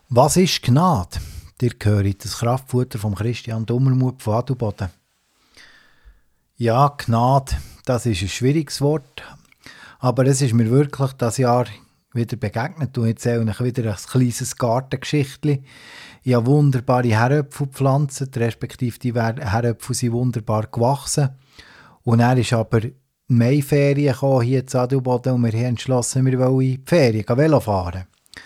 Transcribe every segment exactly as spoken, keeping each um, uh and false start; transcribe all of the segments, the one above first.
Was ist Gnade? Ihr hört das Kraftfutter von Christian Dummermuth von Adelboden. Ja, Gnade, das ist ein schwieriges Wort, aber es ist mir wirklich das Jahr wieder begegnet. Und jetzt erzähle ich wieder ein kleines Gartengeschichtchen. Ich habe wunderbare Herdöpfel gepflanzt, respektive die Herdöpfel sind wunderbar gewachsen. Und dann ist aber die Maiferien gekommen, hier in Adelboden, und wir haben entschlossen, wir wollen in die Ferien Velo fahren.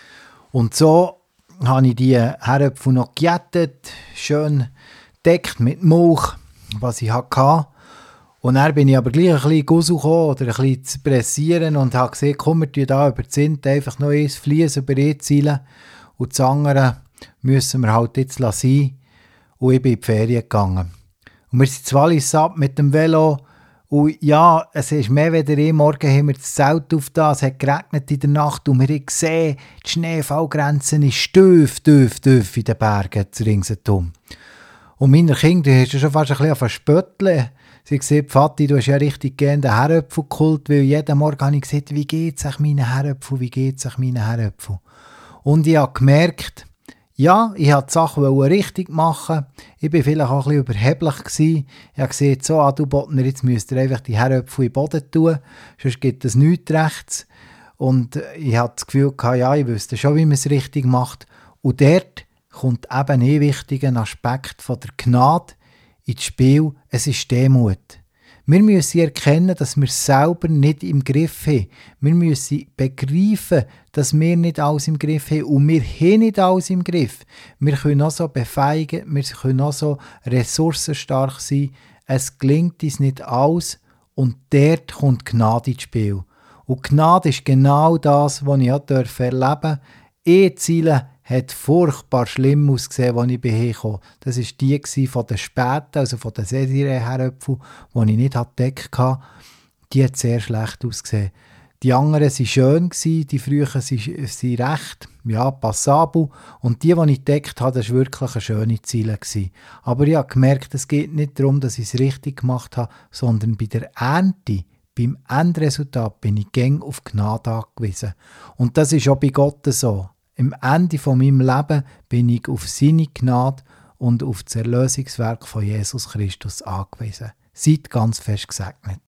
Und so habe ich die Herdöpfel noch gejätet, schön gedeckt mit Mulch, was ich hatte. Und dann bin ich aber gleich ein bisschen rausgekommen oder ein bisschen zu pressieren und habe gesehen, komm, wir da über die Zinte einfach noch eins Flies über einzielen und das andere müssen wir halt jetzt lassen. Und ich bin in die Ferien gegangen. Und wir sind zu Wallis ab mit dem Velo. Und ja, es ist mehr als ein Morgen haben wir das Zelt aufgetan, es hat geregnet in der Nacht und wir haben gesehen, die Schneefallgrenze ist tief, tief, tief in den Bergen ringsherum. Und meine Kinder, die haben schon fast ein bisschen verspötteln. Sie haben gesagt, Vati, du hast ja richtig gerne den Herdöpfel geholt, weil jeden Morgen habe ich gesagt, wie geht es euch meinen Herdöpfel, wie geht es euch meinen Herdöpfel? Und ich habe gemerkt, ja, ich wollte die Sachen richtig machen. Ich war vielleicht auch ein bisschen überheblich gewesen. Ich habe gesagt, so, Adelbodner, jetzt müsst ihr einfach die Herdöpfel in den Boden tun, sonst gibt es nichts rechts. Und ich hatte das Gefühl, ja, ich wüsste schon, wie man es richtig macht. Und dort kommt eben ein wichtiger Aspekt von der Gnade ins Spiel. Es ist Demut. Wir müssen erkennen, dass wir es selber nicht im Griff haben. Wir müssen begreifen, dass wir nicht alles im Griff haben. Und wir haben nicht alles im Griff. Wir können auch so befähigen, wir können auch so ressourcenstark sein. Es gelingt uns nicht alles. Und dort kommt Gnade ins Spiel. Und Gnade ist genau das, was ich auch erleben durfte. E-Ziele hat furchtbar schlimm ausgesehen, als ich herkam. Das war die von den späten, also von den Sesire-Herdöpfeln, die ich nicht entdeckt hatte. Die hat sehr schlecht ausgesehen. Die anderen waren schön, die frühen waren recht ja, passabel. Und die, die ich entdeckt habe, das war wirklich eine schöne Ziele. Aber ich habe gemerkt, es geht nicht darum, dass ich es richtig gemacht habe, sondern bei der Ernte, beim Endresultat, bin ich gäng auf Gnade angewiesen. Und das ist auch bei Gott so. Am Ende von meinem Leben bin ich auf seine Gnade und auf das Erlösungswerk von Jesus Christus angewiesen. Seid ganz fest gesegnet.